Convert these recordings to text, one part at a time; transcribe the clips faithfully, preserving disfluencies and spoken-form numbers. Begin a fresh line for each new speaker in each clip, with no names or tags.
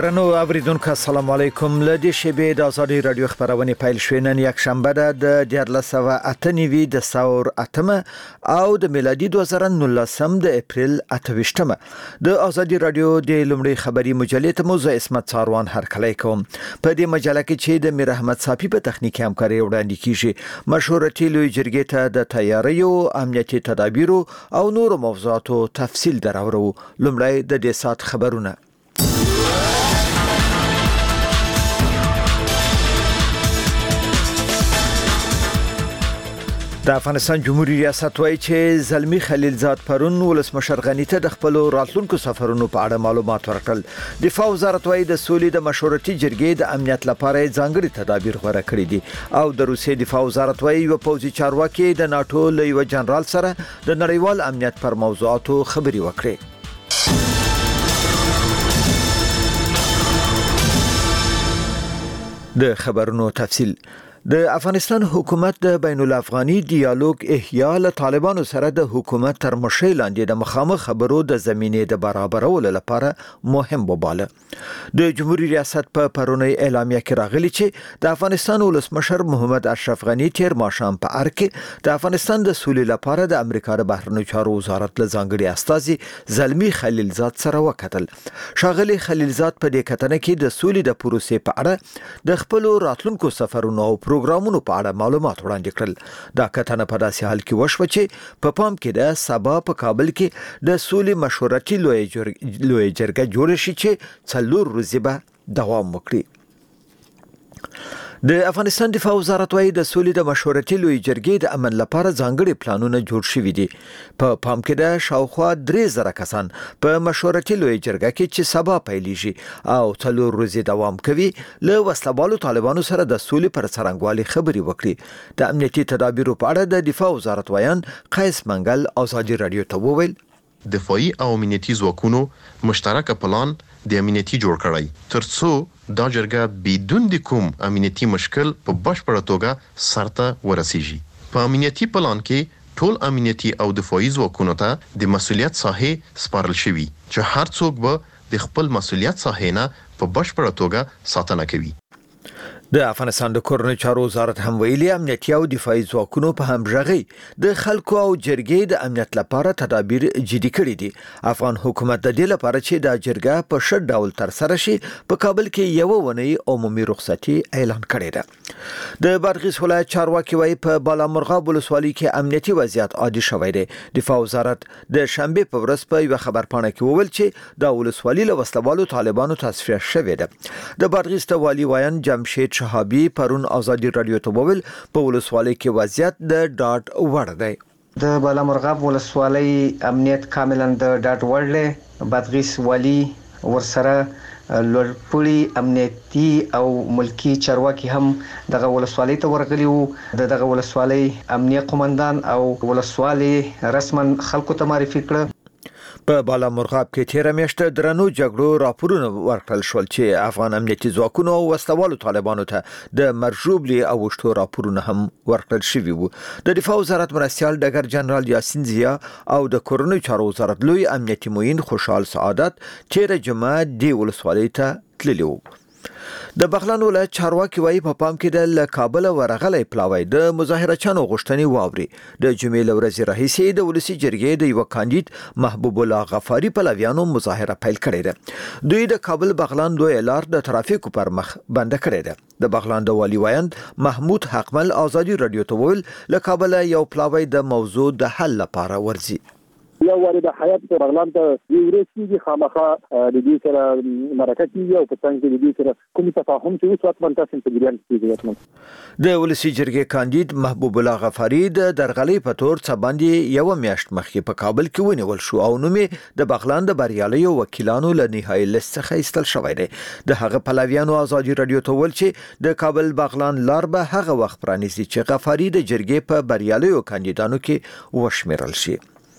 درنو اوریدونکو السلام علیکم. لدی شبې د آزادي رادیو خبرونه پیل شوې نن یک شنبه ده د دیارلس سوه اته نوي د ثور اتمه او د میلادي دوه زره نولسم د اپریل اته ویشتمه د آزادي رادیو د لومړي خبري مجلې ته موزه اسمت څاروان هرکلی کوم. په دې مجله کې چې د میر احمد صافي په تخنیکی همکاري وړاندې کیږي مشورتي لوی جرګې ته د تیاریو امنیتي تدابیرو او نور موضوعاتو تفصیل دراورو. لومړی د دې سات خبرونه. د افغانستان جمهوریت ریاست وايي چې زلمی خلیلزاد پرون ولسمشر غنی ته د خپل راتلونکو سفرونو په اړه معلومات ورکړل. دفاع وزارت وايي د سولې د مشورتي جرګې د امنیت لپاره ځانګړي تدابیر غوړه کړې دي او د روسیې دفاع وزارت وايي یو پوځي چارواکي د ناتو له یو جنرال سره د نړیوال امنیت پر موضوعاتو خبري وکړي. د خبرونو تفصیل. د افغانستان حکومت د بین الافغاني ډیالوګ احیا له طالبانو سره د حکومت تر مشرۍ لاندې د مخامخ خبرو د زمینې د برابرولو لپاره مهم وباله. د جمهوریت ریاست په پرونی اعلامیه کې راغلی چې د افغانستان ولسمشر محمد اشرف غنی تیر ماښام په ار کې د افغانستان د سولې لپاره د امریکا د بهرنیو چارو وزارت له ځانګړي استازي زلمی خلیلزاد سره وکتل. شاغلی خلیلزاد په دې کتنه کې د سولې د پروسې په اړه د خپل راتلونکو سفرونو او پروګرامونو په اړه معلومات وړاندې کړل. دا کتنه په داسې حال کې وشوه چې په پام کې د سبا په کابل کې د سولې مشورتي لوی جرګه جوړ شي چې څلور ورځې به دوام وکړي. د افغانستان دفاع وزارت وايي د سولې د مشورتي لوی جرګې د امن لپاره ځانګړي پلانونه جوړ شوي دي. په پام کې د شاوخوا درې زره کسان په مشورتي لوی جرګه کې چې سبا پیلېږي او څلور ورځې دوام کوي له وسلوالو طالبانو سره د سولې پر څرنګوالي خبري وکړي. د امنیتي تدابیرو په اړه د دفاع وزارت وایان قیس منګل آزادي رادیو ته وویل
دفاعي او امنیتي ځواکونو مشترک پلان د امنیتي جوړ کړی ترڅو دا جرګه بدون د کوم امنیتي مشکل په بشپړه توګه سرته ورسیږي. په امنیتي پلان کې ټول امنیتي او دفاعي ځواکونو ته د مسولیت ساحه سپارل شوی چې هر څوک به د خپل مسولیت ساحه نه په بشپړه توګه ساتنه کوي.
د افغانستان د کورنۍ چارو وزارت هم ویلي امنیتي او دفاعي ځواکونو په همغږي د خلکو او جرګې د امنیت لپاره تدابیر جدي کړي دي. افغان حکومت د دې لپاره چې د جرګه په شډ ډول تر سره شي په کابل کې یو ونی عمومي رخصتي اعلان کړی ده. د بادغیس ولایت چارواکي وايي په بالامرغاب ولسوالۍ کې امنیتي وضعیت عادي شوی دی. دفاع وزارت د شنبه په ورځ په یو خبرپاڼه کې وویل چې د ولسوالۍ له وسلوالو طالبانو تصفیه شوې ده. د بادغیس ته والی وایان جمشید شهابي پرون آزادي رادیو ته وویل په ولسوالۍ کې وضعیت د ډاټ وړ دی.
د بالامرغاب ولسوالۍ امنیت کاملا د ډاټ وړ له بادغیس والی ورسره لوړپوړي امنیتي او ملکی چارواکي هم دغه ولسوالۍ ته ورغلي وو. دغه ولسوالۍ امنیه قومندان او ولسوالۍ رسما خلکو ته معرفي کړه.
په بالامرغاب کې تیر میاشت درنو جګړو راپورونه ورکړل شول چې افغان امنیتي ځواکونو او وسلوالو طالبانو ته د مرجوبلي او وشتو راپورونه هم ورکړل شوي وو. د دفاع وزارت مرستيال ډګر جنرال یاسین زیا او د کورنۍ چارو وزارت لوی امنیتي معین خوشحال سعادت تیر جمعه دی ولسوالۍ ته تللی وو. د بغلان ولایت چارواکي وايي په پام کې د کابل ورغلې پلاوی د مظاهره چانو غشتنی واوري. د جمعې لورځ رئیس د ولسی جرګې د یو کاندید محبوب الله غفاری پلاویانو مظاهره پیل کړې ده. دوی د کابل بغلان دوی لار د ترافیکو پر مخ بند کړې ده. د بغلان د والی وایند محمود حقمل آزادي رادیو ته ویل له کابل یو پلاوی د موضوع د حل لپاره ورځي.
یو وری د حیات په بغلان ته ورسېږي خامخا د دې سره مرکه کیږي او په څنګه د دې سره کوم تفاهم چې اوس وخت منتاسم په جریان کې کیږي.
د ولسی جرګې کاندید محبوب الله غفاری د درغلې په تور څه باندې یو میاشت مخکې په کابل کې ونیول شو او نومې د بغلان د بریالیو وکیلانو له نهایي لیست څخه ایستل شوی دی. د هغه پلویانو آزادي رادیو ته ویل چې د کابل بغلان لار به هغه وخت پرانیزي چې غفاری د جرګې په بریالیو کاندیدانو کې وشمیرل شي.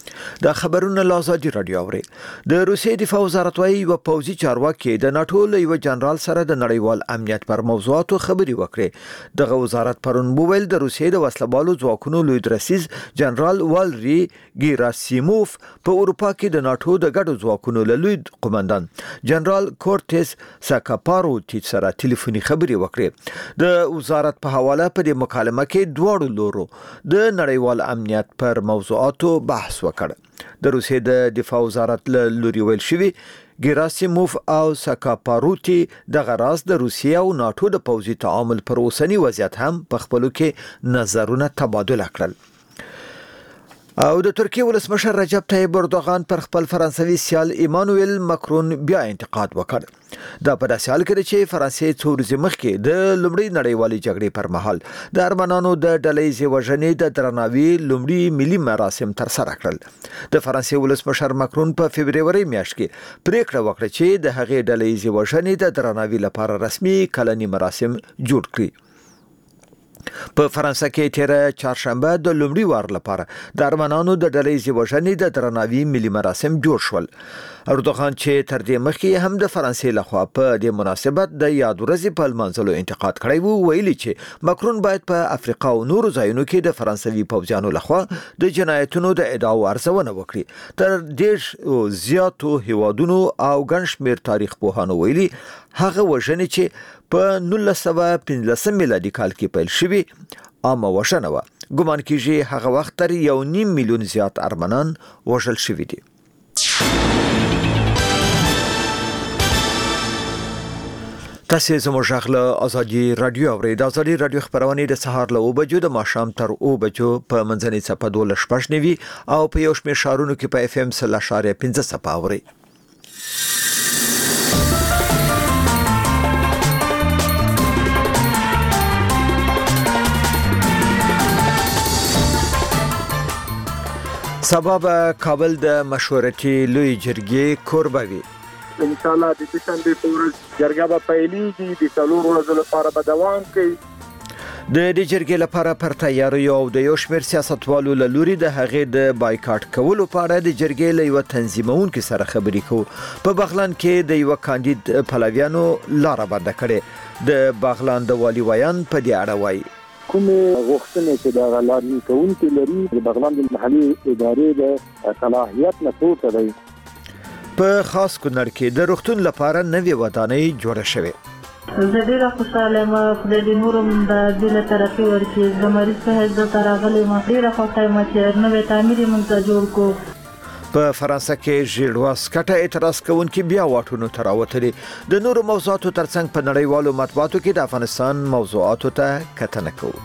د خبرونه لازادي رادیو اوري. د روسیې دفاع وزارت وايي و پوځي چارواکي د ناتو له یو جنرال سره د نړیوال امنیت پر موضوعاتو خبري وکړي. دغه وزارت پرون مویل د روسیې د وسلوالو ځواکونو لوی درسیز جنرال والری ګیراسیموف په اروپا کې د ناتو د ګډو ځواکونو له لوی قومندان جنرال کورټس ساکاپاروتی سره ټلیفوني خبري وکړي. د وزارت په حواله په دې مکالمه کې دواړو لورو د نړیوال امنیت پر موضوعاتو بحث وکړ. د روسیې د دفاع وزارت له لوري ویل شوی ګیراسیموف او ساکاپاروتی د غراس د روسیې او ناتو د پوځي تعامل پر اوسنی وضعیت هم په خپلو کې نظرونه تبادله کړل. او د ترکیه ولسمشر رجب طیب اردوغان پر خپل فرانسوي سیال ایمانوئل ماکرون بیا انتقاد وکړ. دا په داسې حال کې چې فرانسې څو ورځې مخکې د لومړۍ نړیوالې جګړې پر مهال د ارمنانو د ډلهییزې وژنې د درناوي لومړي ملي مراسم ترسره کړل. د فرانسې ولسمشر ماکرون په فبرवरी میاشت کې پریکړه وکړه چې د هغې ډلهییزې وژنې د درناوي لپاره رسمي کلني مراسم جوړ کړي. په فرانسه کې تیر چهارشنبه د لومړي وار لپاره د ارمنانو د ډلهییزې وژنې د درناوي ملي مراسم جوړ شول. اردوغان چې تر دې مخکې هم د فرانسې لخوا په دې مناسبت د یاد ورځې په لمانځلو انتقاد کړی وو، ویلي چې ماکرون باید په افریقا او نورو ځایونو کې د فرانسوي پوځیانو لخوا د جنایتونو د ادعاو ارزونه وکړي. تر ډېر زیاتو هیوادونو او ګڼ شمېر تاریخ پوهانو ویلي هغه وژنې چې په نولس سوه پنځلسم میلادي کال کې پیل شوي عامه وژنه وه. ګمان کېږي هغه وخت تر یو نیم میلیون زیات ارمنان وژل شوي دي. تاسو زموږ غږ له ازادي رادیو اورئ. د ازادي رادیو خبرونه د سهار له اوه بجو د ماښام تر اوه بجو په منځنۍ څپه دولس شپږ نوي او په یو شمېر ښارونو کې په اف ام سل اشاریه پنځه څپه اورئ. سبب کابل د مشورتي لوی جرګې کوربه وي.
ان شاء الله د دوشنبه په ورځ جرګه به پیلېږي، د څلورو ورځو لپاره به دوام کوي.
د دې جرګې لپاره پر تیاریو او د یو شمېر سیاستوالو له لوري د هغې د بایکاټ کولو په اړه د جرګې له یوه تنظیمونکي سره خبرې کوو. په بغلان کې د یوه کاندید پلویانو لاره بنده کړې. د بغلان د والي ویان په دې اړه وایي
کومې غوښتنې چې د غلامي کوونکي لري د بغلان د محلي ادارې د صلاحیت نه پورته دی.
په خاص کونړ کې د روغتون لپاره نوې ودانۍ جوړه شوې.
زه ډیره خوشاله یم خدای دې نورم د دې له طرفې ورکړي. د مریض صاحب دلته راغلی یم، ډیره خوښه یم چې نوی تعمیر یې موږ ته جوړ کړو.
په فرانسه کې ژیړواس کټه اعتراض کوونکي بیا واټونو ته راوتلي. د نورو موضوعاتو ترڅنګ په نړیوالو مطبوعاتو کې د افغانستان موضوعاتو ته کتنه کوو.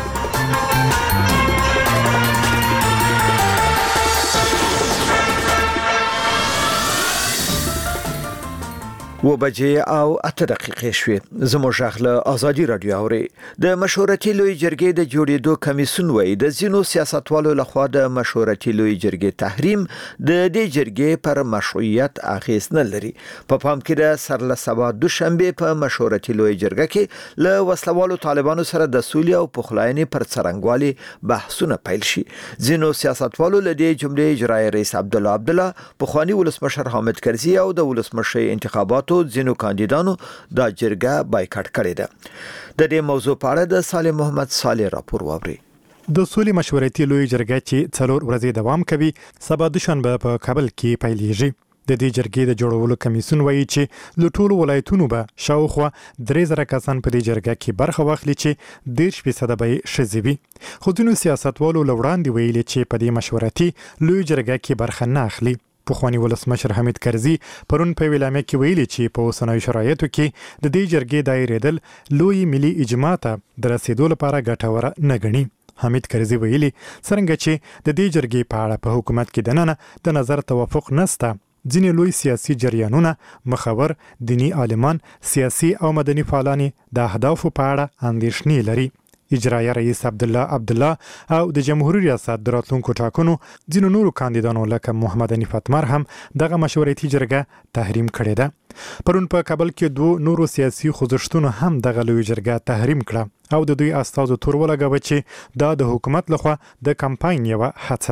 و بجې او اته دقیقې شوې. زموږ غږ له ازادي رادیو اورئ. د مشورتي لوی جرګې د جوړېدو کمیسیون وایي د ځینو سیاستوالو لخوا د مشورتي لوی جرګې تحریم د دې جرګې پر مشروعیت اغېز نه لري. په پام کې د سرله سبا دوشنبه په مشورتي لوی جرګه کې له وسلوالو طالبانو سره د سولې او پخلاینې پر څرنګوالي بحثونه پیل شي. ځینو سیاستوالو له دې جملې اجرایي رئیس عبدالله عبدالله، پخوانی ولسمشر حامد کرزي او د ولسمشر انتخاباتو ځینو کاندیدانو دا جرګه بایکاټ کړې ده. د دې موضوع په اړه د صالح محمد صالح راپور واوري.
د سولې مشورتي لوی جرګه چې څلور ورځې دوام کوي سبا دوشنبه په کابل کې پیلېږي. د دې جرګې د جوړولو کمیسیون وایي چې له ټولو ولایتونو به شاوخوا درې زره کسان په دې جرګه کې برخه واخلي چې دېرش فیصده به یې ښځې وي. خو ځینو سیاستوالو له وړاندې ویلي چې په دې مشورتي لوی جرګه کې برخه نه اخلي. پخوانی ولسمشر حامد کرزي پرون په ویلامه کې ویلي چې په اوسنیو شرایطو کې د دې جرګې دایریدل لوی ملي اجماع ته د رسیدو لپاره ګټور نه ګڼي. حامد کرزي ویلي څرنګه چې د دې جرګې په اړه په حکومت کې دننه د نظر توافق نشته، ځینې لوی سیاسي جریانونه، مخور، دینی عالمان، سیاسي او مدني فعالان د اهدافو په اړه اندېښنې لري. اجرایي رئیس عبدالله عبدالله او د جمهوریت ریاست د راتلونکو ټاکنو ځینو نورو کاندیدانو لکه محمد حنیف اتمر هم دغه مشورتي جرګه تحریم کړې ده. پرون په کابل کې دوه نورو سیاسي خوځښتونو هم دغه لوی جرګه تحریم کړه او د دوی استازو تور ولګوه چې دا د حکومت لخوا د کمپاین یوه هڅه ده.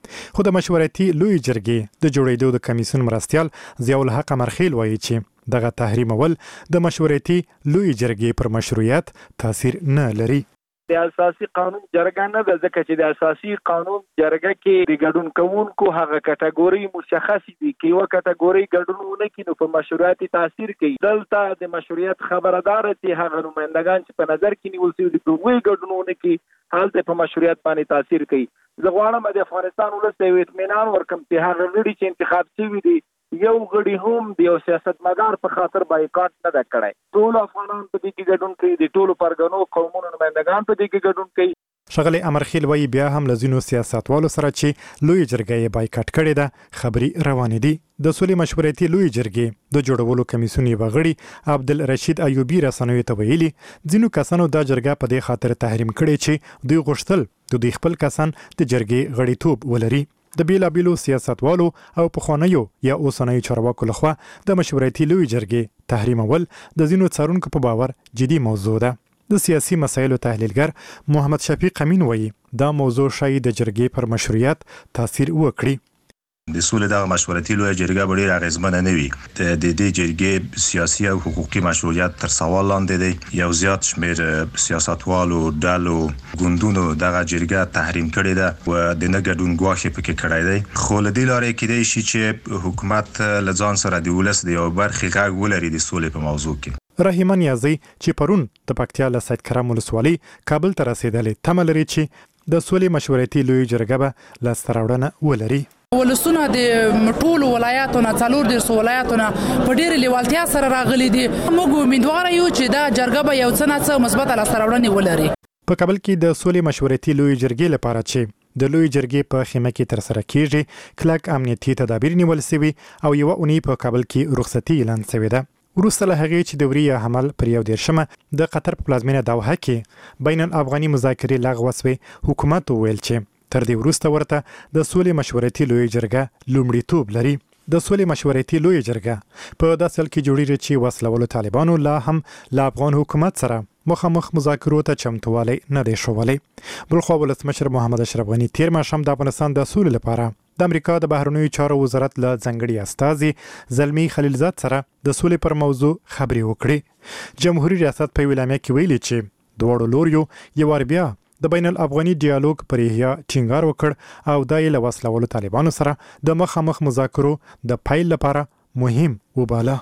خو د مشورتي لوی جرګې د جوړېدو د کمیسیون مرستیال ضیاء الحق امرخیل وایي چې دغه تحریمول د مشورتي لوی جرګې پر مشروعیت تاثیر نه لري.
د اساسي قانون جرګه نه ده، ځکه چې د اساسي قانون جرګه کې د ګډون کوونکو هغه کټګوري مشخص دي چې یو کټګوري ګډون کې نو په مشروعیت تاثیر کوي. دلته د مشروعیت خبردار دي هغه نمائندگان چې په نظر کې نیول شوي دي دوی ګډون کې حالت په مشروعیت باندې تاثیر کوي. زه غواړم د افغانستان ولس ته اطمینان ورکړم چې هغه غړي چې انتخاب شوي دي یو غړي هم د یو سیاستمدار په خاطر بایکاټ نه ده کړی. ټول افغانان په دې کې ګډون کوي، د ټولو پرګنو قومونو نمائندگان په دې کې ګډون کوي.
ښاغلی امرخیل وایي بیا هم له ځینو سیاستوالو سره چې لوی جرګه یې بایکاټ کړې ده خبرې روانې دي. د سولې مشورتي لوی جرګې د جوړولو کمیسیون یې غړي عبدالرشید ایوبي رسنیو ته ویلي ځینو کسانو دا جرګه په دې خاطر تحریم کړې چې دوی غوښتل د دوی خپل کسان د جرګې غړیتوب ولري. د بیلابیلو سیاستوالو او پخوانیو یا اوسنیو چارواکو لخوا د مشورتي لوی جرګې تحریمول د ځینو څارونکو په باور جدي موضوع ده. د سیاسي مسایلو تحلیلګر محمد شفیق امین وایي دا موضوع شاید د جرګې پر مشروعیت تاثیر وکړي.
د سولې د مشورتي لوی جرګه ډېر اغیزمنه نه وي. د دې جرګې سیاسي او حقوقي مشروعیت تر سوال لاندې دی. یو زیات شمیر سیاستوالو ډلو ګوندونو دغه جرګه تحریم کړې ده او د نه ګډون ګواښ پکې کړی دی. خو له دې لارې کېدای شي چې حکومت له ځان سره د ولس د یو برخې غږ ولري د سولې په موضوع کې.
رحیمه نیازی چې پرون د پکتیا له سید کرم ولسوالۍ کابل ته رسیدلې تمه لري چې د سولې مشورتي لوی جرګه به لاسته راوړنه ولري.
ولسونه د ټولو ولایاتونو څلور دیرش ولایاتونو په ډېرې لیوالتیا سره راغلي دي. موږ امیدواره یو چې دا جرګه به یو څه نه څه مثبته لاسته راوړنې ولري.
په کابل کې د سولې مشورتي لوی جرګې لپاره چې د لوی جرګې په خیمه کې تر سره کیږي کلک امنیتي تدابیر نیول شوي او یو اونۍ په کابل کې رخصتي اعلان شوې ده. وروسته له هغې چې دوري حمل پر یو دیرشمه د قطر په پلازمینه دوحه کې بین الافغاني مذاکرې لغوه شوې حکومت وویل چې تر دې وروسته ورته د سولې مشورتي لوی جرګه لومړیتوب لري. د سولې مشورتي لوی جرګه په داسې حال کې جوړیږي چې وسلهوالو طالبانو لا هم له افغان حکومت سره مخامخ مذاکرو ته چمتووالی نه دی ښوولی. بلخوا ولسمشر محمد اشرف غني تیر ماښام د افغانستان د سولې لپاره د امریکا د بهرنیو چارو وزارت له ځانګړي استازي زلمی خلیلزاد سره د سولې پر موضوع خبرې وکړې. جمهوریت ریاست په ویلامه کې ویلي چې دواړو لوریو یو وار بیا د بین الافغاني ډیالوګ پر احیا ټینګار وکړ او دا یې له وسلهوالو طالبانو سره د مخامخ مذاکرو د پیل لپاره مهم وباله.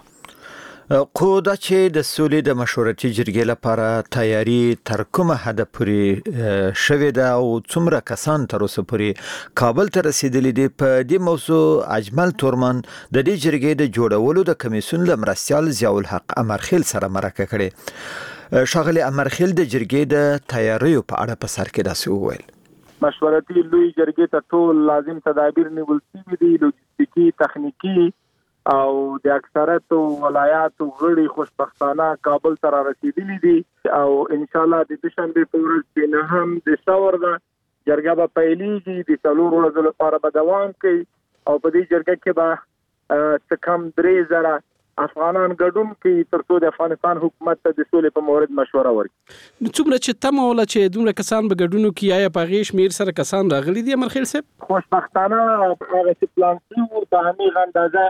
خو دا چې د سولې د مشورتي جرګې لپاره تیاری تر کومه حد پورې شوې ده او څومره کسان تر اوسه پورې کابل ته رسیدلي دي، په دې موضوع اجمل تورمن د دې جرګې د جوړولو د کمیسیون له مرستیال ضیاء الحق امرخیل سره مرکه کړې. ښاغلی امرخیل د جرګې د تیاریو په اړه په سر کې داسې وویل.
مشورتي لوی جرګې ته ټول لازم تدابیر نیول شوي دي، لوجستیکي، تخنیکی او د اکثریت ولایاتو غړي خوشبختانه کابل ته رسیدلي دي او ان شاء الله د دوشنبه په ورځ کې نه هم د څور ده جرګه به پیلېږي، د څلور ورځې لپاره به دوام کوي او په دې جرګه کې به څه کم درې زره افغانان ګډون کوي تر څو د افغانستان حکومت ته د سولې په مورد مشوره ورکړي.
څومره چې تمه ولا چې دومره کسان به ګډون کوي یا په غیش میر سره کسان راغلي دي امرخیل صاحب؟
خوشبختانه هغه چې پلان شوی په همغه اندازه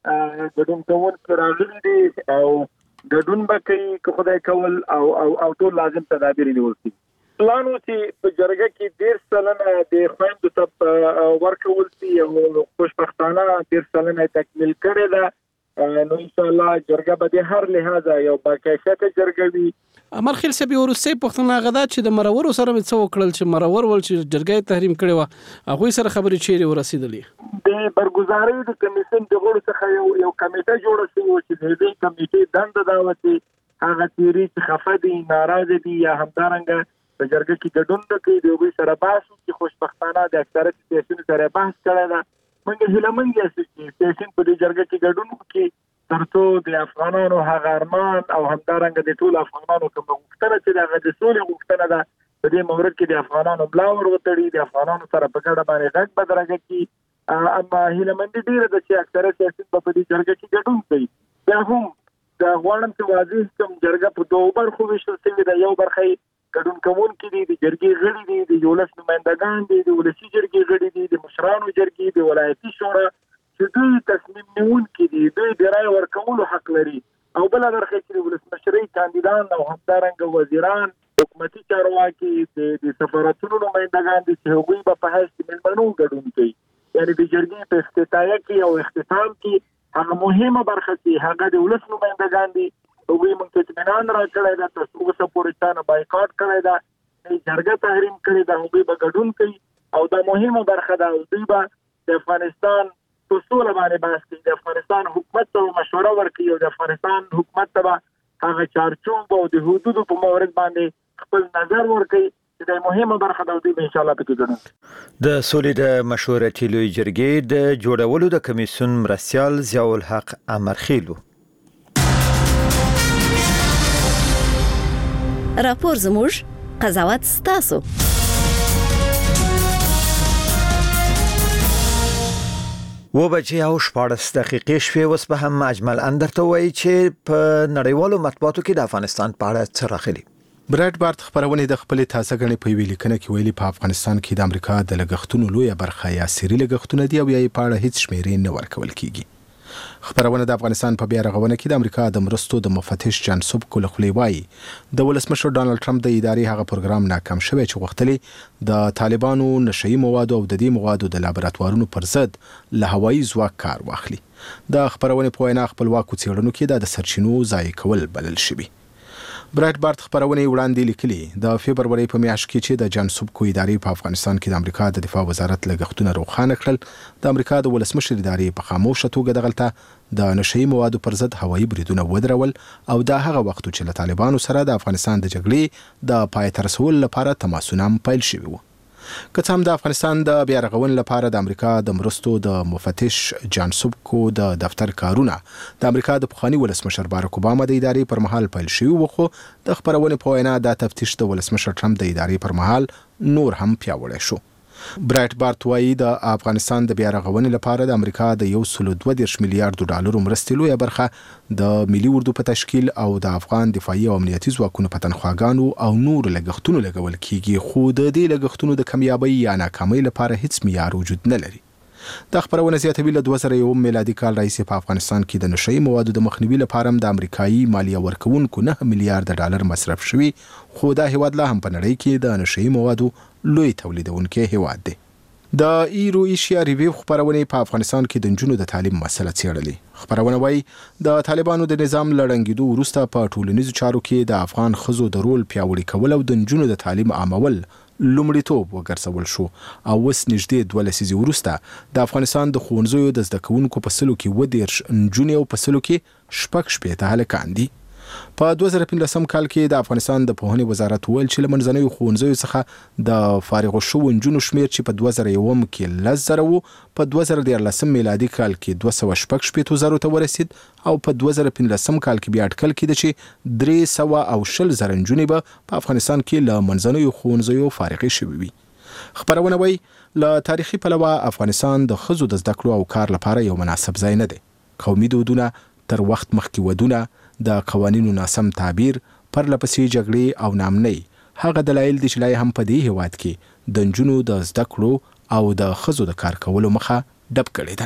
ګډون کوونکي راغلي دي او ګډون به کوي که خدای کول او او او ټول لازم تدابیر نیول شي. پلان و چې په جرګه کې ډېر سلنه د خویندو ته ورکول شي او خوشبختانه ډېر سلنه تکمیل کړې ده. نو ان شاء الله جرګه به د هر لحاظه یو باکیفیته جرګه وي.
امرخیل صاحب ورسې پښتنه غدا چې د مرور سره څه وکړل چې مرور ول چې جرګه تحریم کړي و هغه سره خبرې چیرې ورسېدلې.
د برګزاري د کمیسیون د غړو څخه یو یو کمیټه جوړه شوې چې د دې کمیټې دنده دا و چې هغه تیری چې خفه دي، ناراضه دي یا همدارنګه په جرګه کې ګډون نه کوي د هغوی سره بحث چې خوشبختانه د اکثریت سیاسیونو سره بحث کړی ده. موږ هیله مند یو چې سیاسیون په دې جرګه کې ګډون وکړي تر څو د افغانانو هغه ارمان او همدارنګه د ټولو افغانانو کوم غوښتنه چې دغه د سولې غوښتنه ده په دې مورد کې د افغانانو ملا ور وتړي، د افغانانو سره په ګډه باندې غږ بدرګه کړي. اما هیله مند ډیره ده چې اکثره سیاسیون په دې جرګه کې ګډون کوي. دا هم د غواړم چې واضح کوم جرګه په دوه برخو ویشل شوې ده. یو برخه ګډون کوونکي دي، د جرګې غړي دي، د یولس نمائندگان دي، د ولسي جرګې غړي دي، د مشرانو جرګې د ولایتي شورا چې دوی تصمیم نیونکي دي، دوی د رای ورکولو حق لري. او بل برخه چې د ولسمشرۍ کاندیدان او همدارنګه وزیران، حکومتي چارواکي، د سفارتونو نمایندګان دي چې هغوی به په حیث د مېلمنو ګډون کوي. یعنې د جرګې په افتتاحیه کې او اختتام کې هغه مهمه برخه چې هغه د ولس نمایندګان دي، هغوی موږ ته اطمینان راکړی ده، تر اوسه پورې چا نه بایکاټ کړی ده، جرګه تحریم کړې ده، هغوی به ګډون کوي. او دا مهمه برخه ده، دوی به د افغانستان په سوله باندې بحث کوي، د افغانستان حکومت ته مشوره ورکوي او د افغانستان حکومت ته به هغه چارچوب او د حدودو په مورد باندې خپل نظر ورکوي چې دا مهمه برخه ده، دوی به انشاءالله پکې ګډون.
د سولې د مشورتي لوی جرګې د جوړولو د کمیسیون مرستیال ضیاء الحق امرخیلو
راپور زموږ قضاوت ستاسو.
و بجې او شپاړس دقیقې شوې. اوس به هم اجمل اندرته وایي چې په نړیوالو مطبوعاتو کې د افغانستان په اړه څه راغلي.
برایټ بارت خبرونه د خپل تازه غني په ویلي کنه کې ویلي په افغانستان کې د امریکا د لګښتونو لویه برخه یا سری لګښتونه دی او یې په اړه هیڅ شمیرې نه ورکول کیږي. خبرونه د افغانستان په بیا رغونه کې د امریکا د مرستو د مفتش جان سوبکو له خولې وایي د ولسمشر ډانلډ ټرمپ د ادارې هغه پروګرام ناکام شوی چې غوښتلې د طالبانو نشئی مواد او د دې موادو د لابراتوارونو پر ضد له هوایي ځواک کار واخلي. د خبرونه په وینا خپلواکو څېړنو کې د سرچینو ضایع کول بلل شوی. برایټ بارت خبرونه وړاندې لیکلي د فبرवरी په میاشت کې چې د جان سوبکو ادارې په افغانستان کې د امریکا د دفاع وزارت لګښتونه روښانه کړل، د امریکا د ولسمشر ادارې په خاموشه توګه دغلطه د نشئی موادو پر ضد هوایي بریدونه ودرول او دا هغه وخت چې له طالبانو سره د افغانستان د جګړې د پای ته رسولو لپاره تماسونه پیل شوي وو. که څه هم د افغانستان د بیا رغونې لپاره د امریکا د مرستو د مفتش جان سوبکو د دفتر کارونه د امریکا د پخوانی ولسمشر باراک اوباما د ادارې پر مهال پیل شوي وو، خو د خبرونې په وینا دا تفتیش د ولسمشر ټرمپ د ادارې پر مهال نور هم پیاوړی شو. برایټ بارت وایي د افغانستان د بیا رغونې لپاره د امریکا د یو سل دوه دېرش میلیارډ ډالرو مرستې لویه برخه د ملي اردو په تشکیل او د افغان دفاعي او امنیتي ځواکونو په تنخواګانو او نور لګښتونو لګول کیږي، خو د دې لګښتونو د کمیابۍ یا ناکامۍ لپاره هیڅ معیار وجود نه لري. د خبرونه زیاتوي له دوه زره یو میلادي کال راهیسې په افغانستان کې د نشئی موادو د مخنیوي لپاره د امریکایي مالیه ورکوونکو نه میلیارډ ډالر مصرف شوي، خو دا هیواد لا هم په نړۍ کې د نشئی موادو لوی تولیدونکی هیواد دی. د ایرو ایشیا ریویو خبرونه په افغانستان کې د نجونو د تعلیم مسله څېړلې. خبرونه وایي د طالبانو د نظام لړنګېدو وروسته په ټولنیزو چارو کې د افغان ښځو د رول پیاوړي کول او د نجونو د تعلیم عامول لومړیتوب وګرځول شو او اوس نږدې دوه لسیزې وروسته د افغانستان د ښوونځیو د زده کوونکو په سلو کې اووه دېرش نجونې او په سلو کې شپږ شپېته هلکان دي. په دوه زره پنځلسم کال کې د افغانستان د پوهنې وزارت ویل چې له منځنیو ښوونځیو څخه د فارغ شوو نجونو شمیر چې په دوه زره یو کې لس زره وو، په دوه زره دیارلسم میلادي کال کې دوه سوه شپږ شپېتو زرو ته ورسید او په دوه زره پنځلسم کال کې بیا اټکل کېده چې درې سوه او شل زره نجونې به په افغانستان کې له منځنیو ښوونځیو فارغې شوې وي. خبرونه وایي له تاریخي پلوه افغانستان د ښځو د زده کړو او کار لپاره یو مناسب ځای نه دی. قومي دودونه، تر وخت مخکې ودونه، د قوانینو ناسم تعبیر، پرلپسې جګړې او نامنۍ هغه دلایل دي چې لا هم په دې هیواد کې د نجونو د زده کړو او د ښځو د کار کولو مخه ډب کړې ده.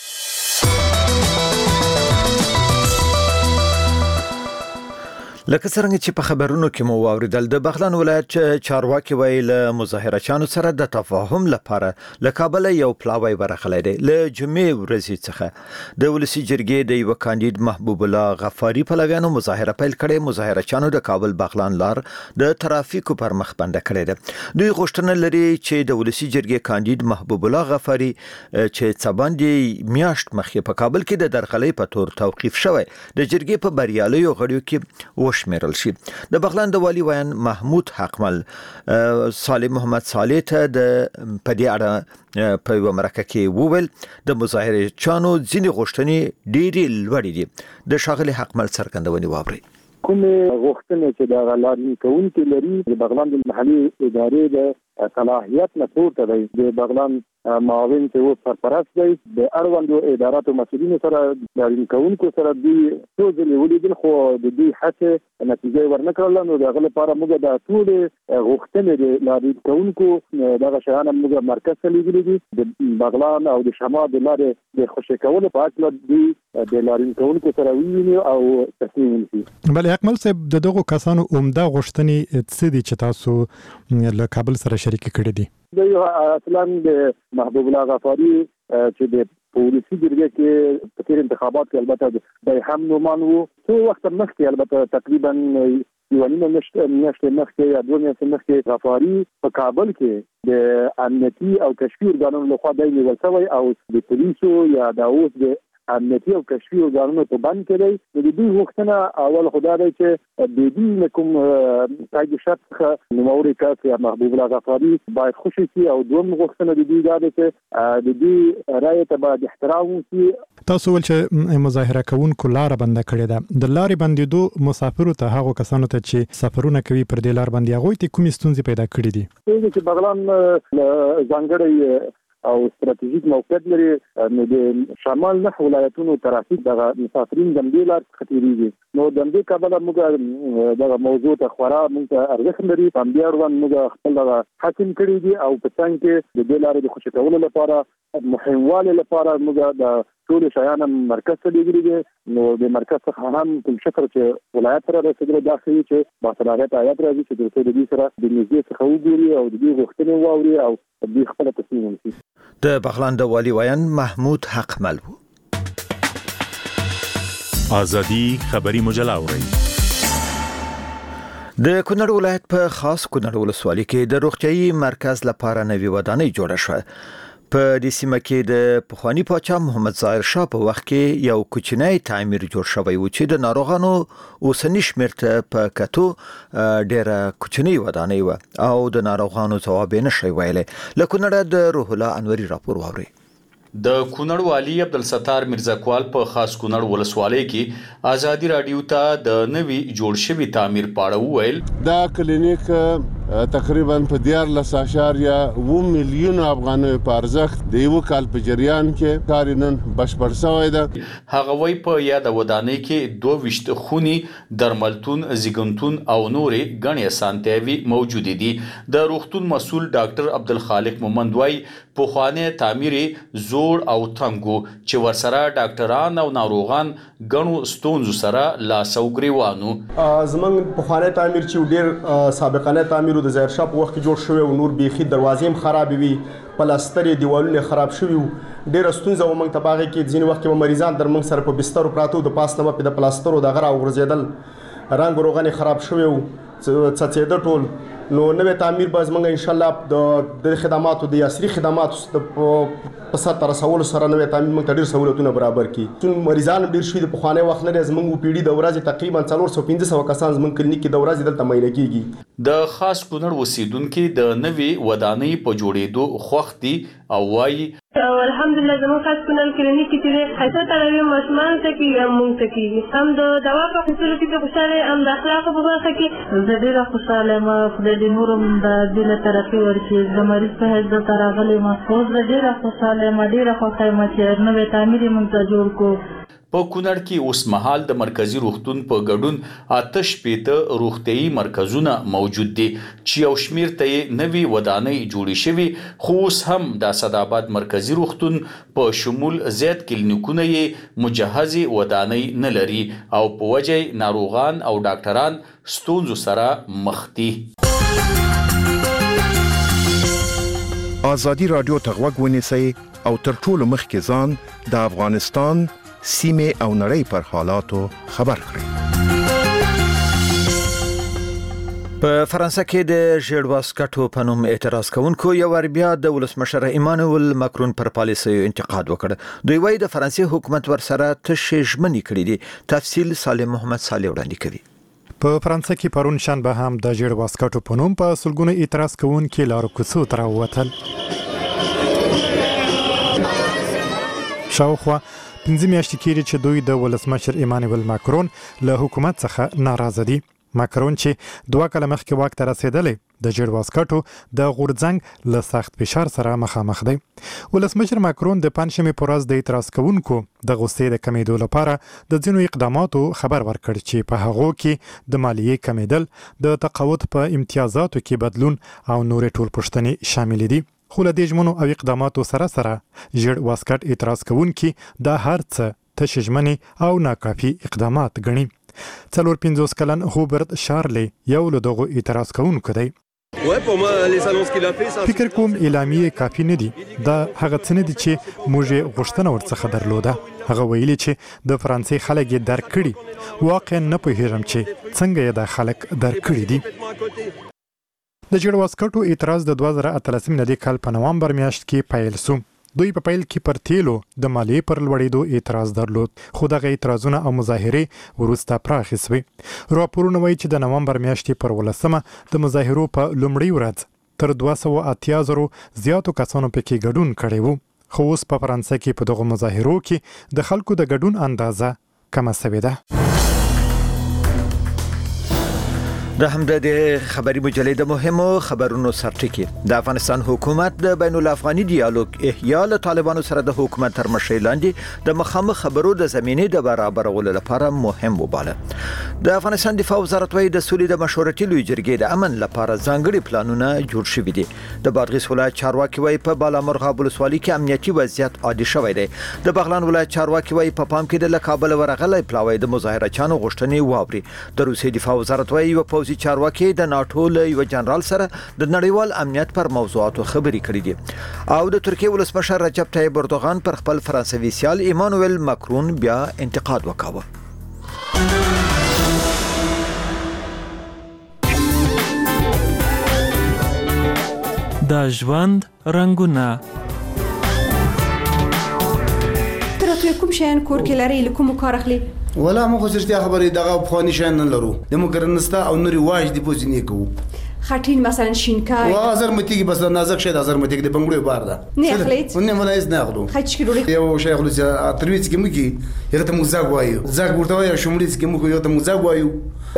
لکه څنګه چې په خبرونو کې مو واوریدل، د بغلان ولایت چارواکي ویل مظاهره چانو سره د تفاهم لپاره له کابل یو پلاوی ورغلی دی. له جمعې ورځې څخه د ولسی جرګې د یو کاندید محبوب الله غفاری پلویانو مظاهره پیل کړې. مظاهره چانو د کابل بغلان لار د ترافیکو پر مخ بنده کړې ده. دوی غوښتنه لري چې د ولسی جرګې کاندید محبوب الله غفاری چې څباندې میاشت مخکې په کابل کې د درغلۍ په تور توقیف شوی د جرګې په بریالیو غړیو کې شمیرل شي. د بغلان د والی ویان محمود حقمل صالح محمد صالح ته د پدې اړه په یو مرکه کې وویل د مظاهره چانو ځینې غوښتنې ډېرې لوړې دي. د شاغلي حقمل څرګندونې واوري.
کوم غوښتنې چې د غلاري کوونکي لري د بغلان د محلي ادارې د صلاحیت نه پورته دی. د بغلان معاون چې و سرپرست دی د اړوندو اداراتو مسؤلینو سره د ریکونکو سره دی ټول ولیدل خو د دې هڅه نتیجه ورنکړل نو دغه لپاره موږ د ټول غوښتنې د ریکونکو دغه شیان موږ مرکز ته لیږلي دي د بغلان او د شمال د لارې د خوشی کولو په اړه د د ریکونکو سره ویني او تصمیم ونیسي.
بل اکمل صاحب د دغه کسانو عمده غوښتنې څه دي چې تاسو له کابل سره شریک کړي دي؟
د اصلا د محبوب الله غفاری چې د پولیسي جرګه کې په تیر انتخابات کې البته د هم نومان وو څو وخت مخکې البته تقریبا یو نیمه میاشت مخکې یا دوه میاشتې مخکې غفاری په کابل کې د امنیتي او کشفي ارګانونو لخوا د نیول شوی او د پولیسو یا د اوس د امنیتي او کشفي ارګانونو په بند کړی د دې وختونه اول خدای دی چې د دې کوم تاج شرط نوموري کاته محبوب الله غفاری باید خوشي شي او دوم وختونه د دې دا چې د دې رایه ته باید احترام وشي.
تاسو ول چې مظاهره کوونکو لار بند کړی ده د لارې بندیدو مسافرو ته هغه کسانو ته چې سفرونه کوي پر دې لار باندې هغه ته کومې ستونزې پیدا کړې دي؟
چې بغلان ځانګړی او استراتیژیک موقعیت لري نو د شمال نه ولایتونو ترافیک د مسافرین د دې لار خطرېږي نو د دې کابل موږ د موضوع ته خورا موږ ارزښت لري هم بیا ورون موږ خپل حاکم کړی دي او په څنګه کې د دې لارې د خوشی کولو لپاره مهمواله لپاره موږ د ټول شایان مرکز ته لګري دي نو د مرکز څخه هم کوم شکر چې ولایت سره رسیدل داخلي چې باصلاحیت آیات راځي چې د دې سره د نږدې څخه وګوري او د دې غوښتنې واوري او د دې خپل تصمیم ونیسي.
د بغلان د والی ویان محمود حقمل وو.
ازادي خبری مجله اوري.
د کونړ ولایت په خاص کونړ ولسوالۍ کې د روغتيایي مرکز لپاره نوې ودانۍ جوړه شوه. په دې سیمه کې د پخوانی پاچا محمد ظاهر شاه په وخت کې یو کوچنی تعمیر جوړ شوی و چې د ناروغانو اوسنی شمېر ته په کتو ډېره کوچنی ودانۍ و او د ناروغانو ځواب نه شوی ویلي. له کونړ د روح الله انوري راپور واوري.
د کونړ والی عبدالستار مرزاکوال په خاص کونړ ولسوالۍ کې ازادي رادیو ته د نوي جوړ شوی تعمیر پاړه وویل.
دا کلینیک تقریبا په دیارلس اشاریه اووه میلیون افغانۍ په ارزښت د یو کال په جریان کې کار نن بشپړ شوی دی.
هغه وی په یاد ودانۍ کې دوه ویشت خوني درملتون زیګنتون او نورې غنې اسانتیاوي موجود دي. د روغتون مسول ډاکټر عبدالخالق مومند وای په خوانه تعمیر زوړ او تنګو چې ورسره ډاکټران او ناروغان غنو ستونزو سره لاس او ګریوانو.
زمنګ په خوانه تعمیر چې ډیر سابقانه تعمیر د ظاهر شاه په وخت کې جوړ شوی او نور بيخي دروازې هم خراب وي پلاستر دیوالونه خراب شوی ډیر ستونزه ومنګ تباغه کې ځین وخت کې مریضان در موږ سره په بستر پراتو د پاس نه په د پلاستر او د غره او ورزیدل رنگ روغنی خراب شوی او څڅېده ټول نو نوې تعمیر باز موږ ان شاء الله د خدماتو د عصري خدماتو په سر تر رسول سره نوې تعمیر موږ ډیر سہولتونه برابر کړي. چون مریضان ډیر شوي د پخواني وخت نه زموږ پیډي د ورځې تقریبا څلور سوه پنځه سوه کسان زموږ کلینیک کې د ورځې دلته معاینه کیږي.
د خاص کونړ اوسیدونکو د نوې ودانۍ په جوړېدو خوښ دي او وايي
الحمدلله زموږ خاص کونړ کلینیک کې چې حیثیت تړوي ماشومان ته کې هم موږ ته کېږي هم د دوا په اخیستلو کې خوشحاله هم د اخلاقو په برخه کې
زه ډېره خوشحاله یم. خدای دې نور هم د دې له ترقي ورکړي. د مریض په حیث دلته راغلی یم اوس زه ډېره خوشحاله یم ډېره خوښه یم چې نوی تعمیر یې موږ ته جوړ کړو.
په کونړ کې اوس مهال د مرکزی روغتون په ګډون اته شپېته روغتيایي مرکزونه موجود دي چې یو شمیر ته نوي ودانۍ جوړې شوي خو اوس هم د اسداباد مرکزی روغتون په شمول زیات کلینیکونه یې مجهزي ودانۍ نه لري او په وجه ناروغان او ډاکټران ستونزو سره مخ دي.
ازادي رادیو ته غوږ ونیسئ او تر ټولو مخکې ځان د افغانستان سیمه او نړۍ پر حالاتو خبر کړئ.
په فرانسه کې د ژړواسکټو په نوم اعتراض کوونکو یو ور بیا د ولسمشر ایمانوئل ماکرون پر پالیسیو انتقاد وکړ. دوی وايي د فرانسې حکومت ورسره تشې ژمنې کړې دي. تفصیل سالم محمد صالح وړاندې کوي.
په فرانسه کې پرون شنبه هم د ژړواسکټو په نوم په سلګونه اعتراض کوونکو لارو کوڅو ته راووتل. شاوخوا پنځه میاشتې کېږي چې دوی د ولسمشر ایمانوئل ماکرون له حکومت څخه ناراضه دي. ماکرون چې دوه کاله مخکې واک ته رسېدلی د جیړ واسکټو د غورځنګ له سخت فشار سره مخامخ دی. ولسمشر ماکرون د پنځشنبې په ورځ د اعتراض کوونکو د غوسې د کمیدو لپاره د ځینو اقداماتو خبر ورکړ چې په هغو کې د مالیې کمیدل، د تقاعد په امتیازاتو کې بدلون او نورې ټول پوښتنې شامل دي. خو له دې ژمنو او اقداماتو سره سره جیړ واسکټ اعتراض کوونکي دا هر څه تشې ژمنې او ناکافي اقدامات ګڼي. څلور پنځوس کلن هوبرت شارلی یو له دغو اعتراض کوونکو دی. فکر کوم اعلامیې کافي نه دي. دا هغه څه نه دي چې موږ یې غوښتنه ورڅخه درلوده. هغه ویلي چې د فرانسې خلک یې درک کړي. واقعا نه پوهېږم چې څنګه یې دا خلک درک کړي دي. د جیړ واسکټو اعتراض د دوه زره اتلسم د کال په نوامبر میاشت کې پیل شو. دوی په پیل کې پر تیلو د مالیې پر لوړېدو اعتراض درلود، خو دغه اعتراضونه او مظاهرې وروسته پراخې سوې. راپورونه وایي چې د نوامبر میاشتې پر ولسمه د مظاهرو په لومړۍ ورځ تر دوه سوه اتیا زرو زیاتو کسانو پکې ګډون کړی و. خو اوس په فرانسه کې په دغو مظاهرو کې د خلکو د ګډون اندازه کمه سوې ده.
د همدې خبري مجلې د مهمو خبرونو سرټکی د افغانستان حکومت د بین الافغاني ډیالوګ احیا له طالبانو سره د حکومت تر مشرۍ لاندې د مخامخ خبرو د زمینې د برابرولو لپاره مهم وباله. د افغانستان دفاع وزارت وايي د سولې د مشورتي لوی جرګې د امن لپاره ځانګړي پلانونه جوړ شوي دي. د بادغیس ولایت چارواکي وايي په بالامرغاب ولسوالۍ کې امنیتي وضعیت عادي شوی دی. د بغلان ولایت چارواکي وايي په پام کې د کابل ورغلي پلاوی د مظاهره چانو غوښتنې واوري. د روسي دفاع وزارت وايي یو پوځي چارواکي د ناتو له یو جنرال سره د نړیوال امنیت پر موضوعاتو خبرې کړې دي. او د ترکیه ولسمشر رجب طیب اردوغان پر خپل فرانسوي سیال ایمانوئل ماکرون بیا انتقاد وکاوه.
د ژوند رنګونه
تر کوم شین کور کې لري لکه کار اخلي
ولا مو خو سرتیا خبرې دغه په خوني شین نه لرو د مو کرنستا او نوري واج دی پوزینې کوو
خټین مثلا شینکای
وا زر متیږي بس نازک شه د زر متیږي د بنګړو بار ده
نه اخلیت
ونه ملایز نه اخلو
خچ کړو
یو شیخ لوزه ترویڅ کې مو کې یغه ته مو زاګ وایو زاګ ورته وایو شمړیڅ کې مو یو ته مو زاګ وایو